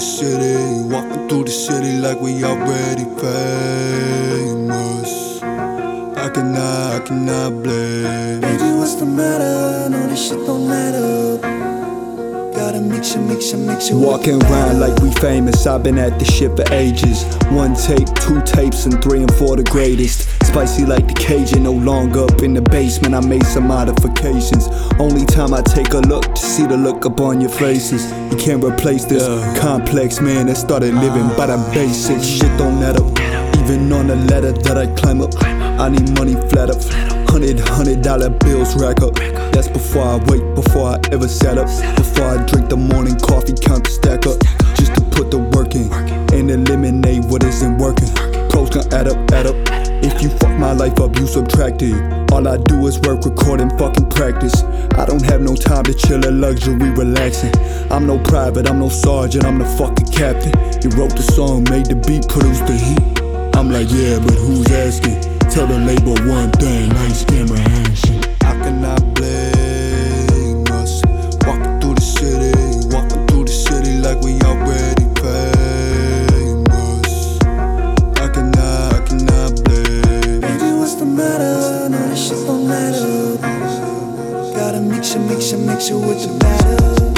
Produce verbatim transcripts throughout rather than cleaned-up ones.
city, walking through the city like we already famous. I cannot, I cannot blame. Baby, what's the matter? No, this shit don't matter. Gotta mix you, mix you, mix you. Walking around like we famous, I've been at this shit for ages. One tape, two tapes, and three and four the greatest. Spicy like the Cajun, no longer up in the basement. I made some modifications. Only time I take a look to see the look upon your faces. You can't replace this yeah. complex man that started living by the basics. Shit don't add up, even on the ladder that I climb up. I need money flat up, hundred, hundred dollar bills rack up. That's before I wake, before I ever sat up. Before I drink the morning coffee, count the stack up. Just to put the work in, and eliminate what isn't working. Pros gon' add up, add up. If you fuck my life up, you subtract it. All I do is work, record, and fucking practice. I don't have no time to chill or luxury relaxing. I'm no private, I'm no sergeant, I'm the fucking captain. You wrote the song, made the beat, produced the heat. I'm like, yeah, but who's asking? Tell the label one thing, I ain't scared my action. I cannot blame us. Walking through the city, walking through the city like we already famous. I cannot, I cannot blame. Baby, what's the matter? No, this shit don't matter. Gotta mix you, mix you, mix you with the batter.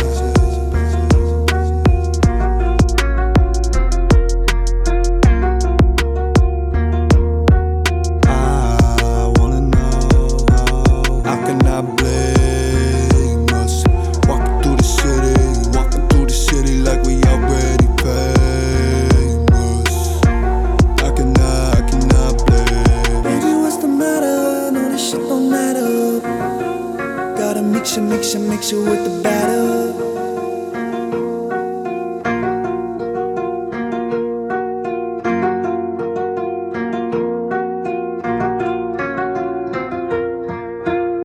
Blame us. Walking through the city, walking through the city like we already famous. I cannot, I cannot blame. Baby, what's the matter? No, this shit don't matter. Gotta mix you, mix you, mix you with the batter.